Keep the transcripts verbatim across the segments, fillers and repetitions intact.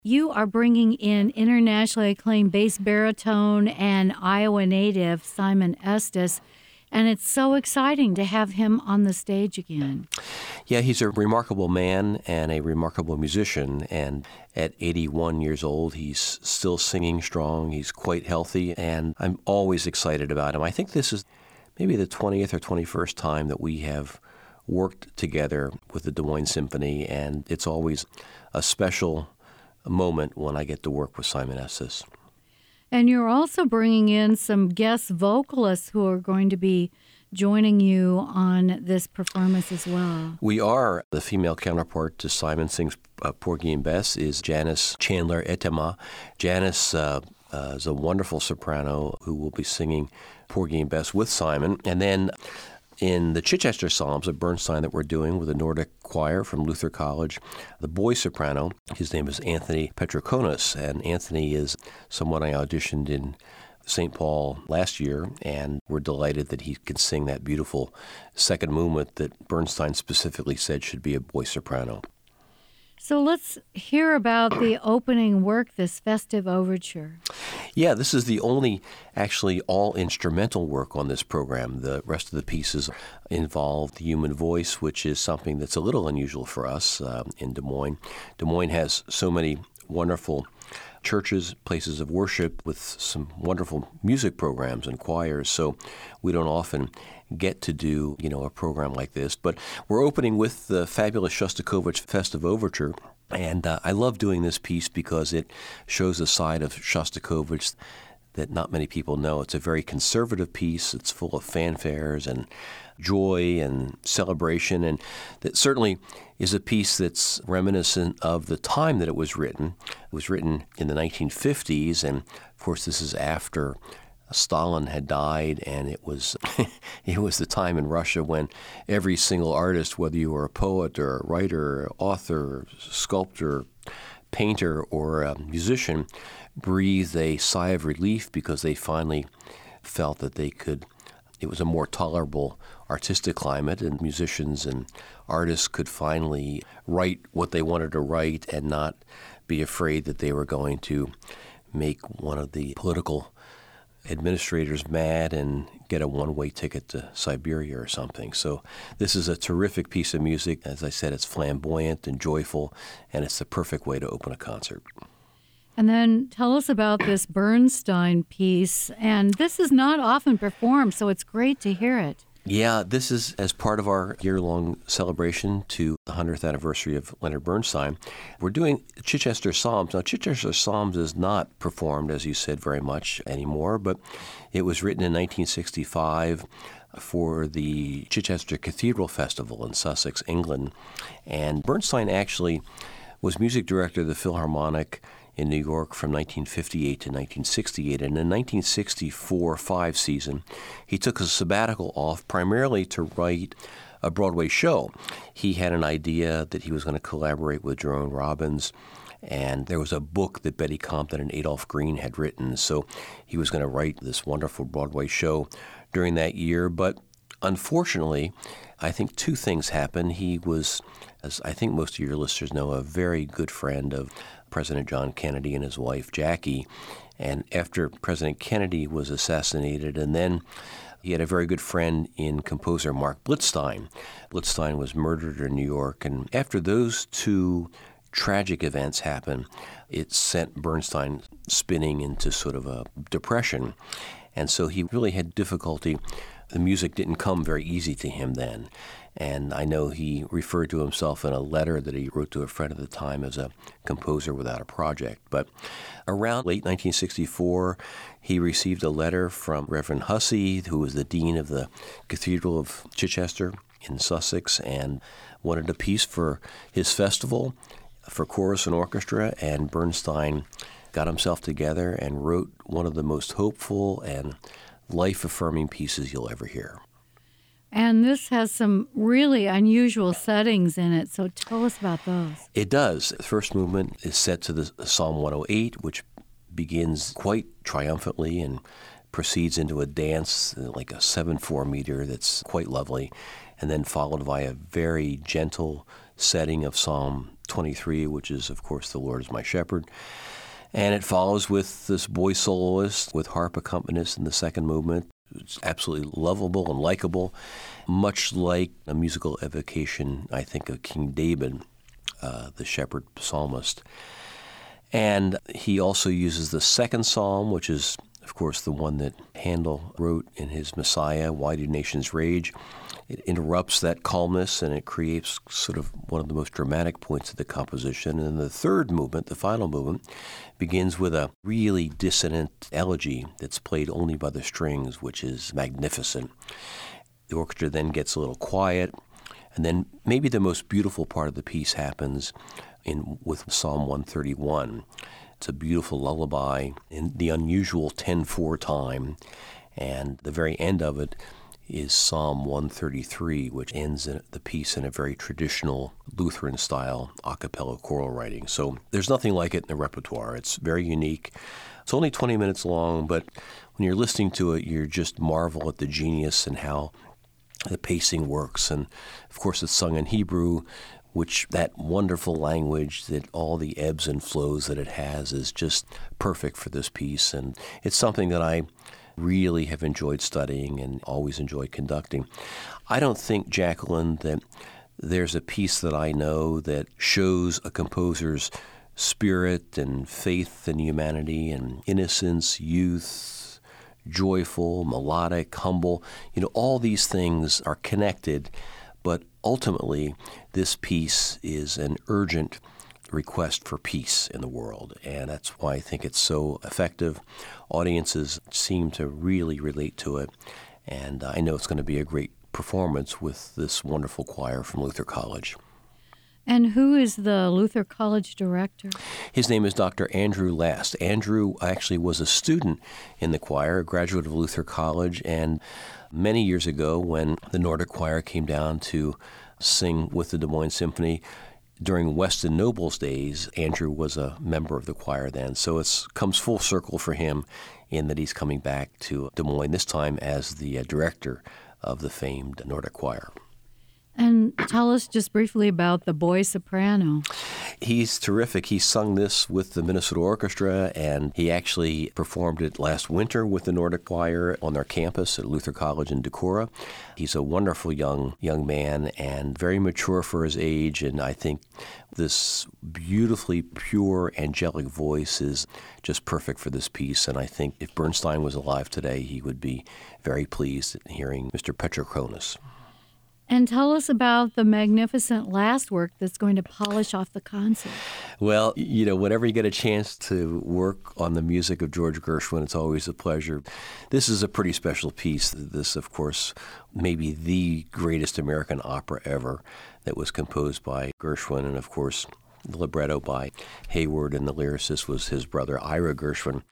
You are bringing in internationally acclaimed bass baritone and Iowa native Simon Estes, and it's so exciting to have him on the stage again. Yeah, he's a remarkable man and a remarkable musician, and at eighty-one years old, he's still singing strong. He's quite healthy, and I'm always excited about him. I think this is maybe the twentieth or twenty-first time that we have worked together with the Des Moines Symphony, and it's always a special moment when I get to work with Simon Estes. And you're also bringing in some guest vocalists who are going to be joining you on this performance as well. We are. The female counterpart to Simon sings uh, Porgy and Bess is Janice Chandler Etema. Janice uh, uh, is a wonderful soprano who will be singing Porgy and Bess with Simon. And then in the Chichester Psalms of Bernstein that we're doing with the Nordic Choir from Luther College, the boy soprano, his name is Anthony Petrokonis, and Anthony is someone I auditioned in Saint Paul last year, and we're delighted that he can sing that beautiful second movement that Bernstein specifically said should be a boy soprano. So let's hear about the opening work, this festive overture. Yeah, this is the only actually all-instrumental work on this program. The rest of the pieces involve the human voice, which is something that's a little unusual for us uh, in Des Moines. Des Moines has so many wonderful churches, places of worship with some wonderful music programs and choirs, so we don't often get to do, you know, a program like this. But we're opening with the fabulous Shostakovich Festive Overture, and uh, I love doing this piece because it shows a side of Shostakovich that not many people know. It's a very conservative piece. It's full of fanfares and joy and celebration, and that certainly is a piece that's reminiscent of the time that it was written. It was written in the nineteen fifties, and of course this is after Stalin had died, and it was it was the time in Russia when every single artist, whether you were a poet or a writer, author, sculptor, painter, or a musician, breathed a sigh of relief because they finally felt that they could, it was a more tolerable artistic climate, and musicians and artists could finally write what they wanted to write and not be afraid that they were going to make one of the political administrators mad and get a one-way ticket to Siberia or something. So this is a terrific piece of music. As I said, it's flamboyant and joyful, and it's the perfect way to open a concert. And then tell us about this Bernstein piece. And this is not often performed, so it's great to hear it. Yeah, this is as part of our year-long celebration to the hundredth anniversary of Leonard Bernstein. We're doing Chichester Psalms. Now, Chichester Psalms is not performed, as you said, very much anymore, but it was written in nineteen sixty-five for the Chichester Cathedral Festival in Sussex, England. And Bernstein actually was music director of the Philharmonic in New York from nineteen fifty-eight to nineteen sixty-eight. And in nineteen sixty-four five season, he took a sabbatical off primarily to write a Broadway show. He had an idea that he was going to collaborate with Jerome Robbins, and there was a book that Betty Compton and Adolph Green had written, so he was going to write this wonderful Broadway show during that year. But unfortunately, I think two things happened. He was, as I think most of your listeners know, a very good friend of President John Kennedy and his wife, Jackie. And after President Kennedy was assassinated, and then he had a very good friend in composer Mark Blitzstein. Blitzstein was murdered in New York, and after those two tragic events happened, it sent Bernstein spinning into sort of a depression. And so he really had difficulty. The music didn't come very easy to him then. And I know he referred to himself in a letter that he wrote to a friend at the time as a composer without a project. But around late nineteen sixty-four, he received a letter from Reverend Hussey, who was the dean of the Cathedral of Chichester in Sussex, and wanted a piece for his festival for chorus and orchestra. And Bernstein got himself together and wrote one of the most hopeful and life-affirming pieces you'll ever hear. And this has some really unusual settings in it, so tell us about those. It does. The first movement is set to the Psalm one oh eight, which begins quite triumphantly and proceeds into a dance, like a seven four meter that's quite lovely, and then followed by a very gentle setting of Psalm twenty-three, which is, of course, the Lord is my shepherd. And it follows with this boy soloist with harp accompanist in the second movement. It's absolutely lovable and likable, much like a musical evocation, I think, of King David, uh, the shepherd psalmist. And he also uses the second psalm, which is, of course, the one that Handel wrote in his Messiah, Why Do Nations Rage? It interrupts that calmness, and it creates sort of one of the most dramatic points of the composition. And the third movement, the final movement, begins with a really dissonant elegy that's played only by the strings, which is magnificent. The orchestra then gets a little quiet, and then maybe the most beautiful part of the piece happens in with Psalm one thirty-one. It's a beautiful lullaby in the unusual ten four time, and the very end of it is Psalm one thirty-three, which ends the piece in a very traditional Lutheran-style a cappella choral writing. So there's nothing like it in the repertoire. It's very unique. It's only twenty minutes long, but when you're listening to it, you just marvel at the genius and how the pacing works. And, of course, it's sung in Hebrew, which that wonderful language that all the ebbs and flows that it has is just perfect for this piece. And it's something that I really have enjoyed studying and always enjoyed conducting. I don't think, Jacqueline, that there's a piece that I know that shows a composer's spirit and faith in humanity and innocence, youth, joyful, melodic, humble. You know, all these things are connected, but ultimately this piece is an urgent request for peace in the world, and that's why I think it's so effective. Audiences seem to really relate to it, and I know it's going to be a great performance with this wonderful choir from Luther College. And who is the Luther College director? His name is Doctor Andrew Last. Andrew actually was a student in the choir, a graduate of Luther College, and many years ago when the Nordic Choir came down to sing with the Des Moines Symphony, during Weston Noble's days, Andrew was a member of the choir then. So it comes full circle for him in that he's coming back to Des Moines, this time as the uh, director of the famed Nordic Choir. And tell us just briefly about the boy soprano. He's terrific. He sung this with the Minnesota Orchestra, and he actually performed it last winter with the Nordic Choir on their campus at Luther College in Decorah. He's a wonderful young young man and very mature for his age, and I think this beautifully pure, angelic voice is just perfect for this piece. And I think if Bernstein was alive today, he would be very pleased at hearing Mister Petrokronis. And tell us about the magnificent last work that's going to polish off the concert. Well, you know, whenever you get a chance to work on the music of George Gershwin, it's always a pleasure. This is a pretty special piece. This, of course, may be the greatest American opera ever that was composed by Gershwin, and, of course, the libretto by Hayward, and the lyricist was his brother, Ira Gershwin.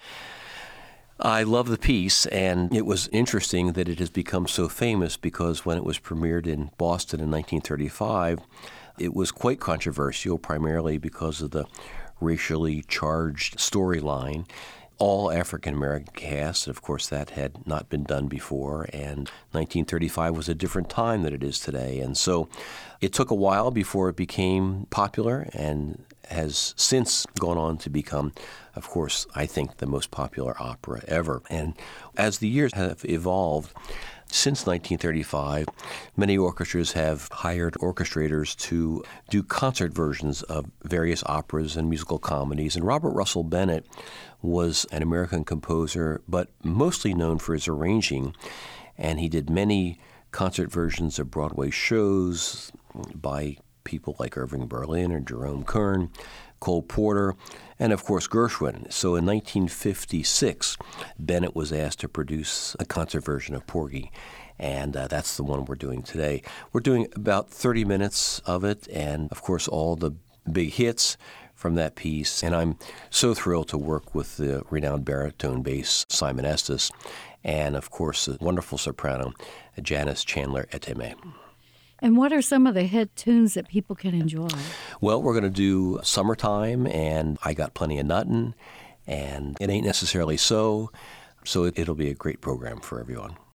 I love the piece, and it was interesting that it has become so famous because when it was premiered in Boston in nineteen thirty-five, it was quite controversial, primarily because of the racially charged storyline. All African-American cast, of course, that had not been done before, and nineteen thirty-five was a different time than it is today. And so it took a while before it became popular and has since gone on to become, of course, I think the most popular opera ever. And as the years have evolved, since nineteen thirty-five, many orchestras have hired orchestrators to do concert versions of various operas and musical comedies. And Robert Russell Bennett was an American composer, but mostly known for his arranging. And he did many concert versions of Broadway shows by people like Irving Berlin or Jerome Kern, Cole Porter, and of course Gershwin. So in nineteen fifty-six, Bennett was asked to produce a concert version of Porgy, and uh, that's the one we're doing today. We're doing about thirty minutes of it, and of course all the big hits from that piece. And I'm so thrilled to work with the renowned baritone bass Simon Estes, and of course the wonderful soprano Janice Chandler-Eteme. And what are some of the hit tunes that people can enjoy? Well, we're going to do Summertime and I Got Plenty of Nuttin', and It Ain't Necessarily So. So it, it'll be a great program for everyone.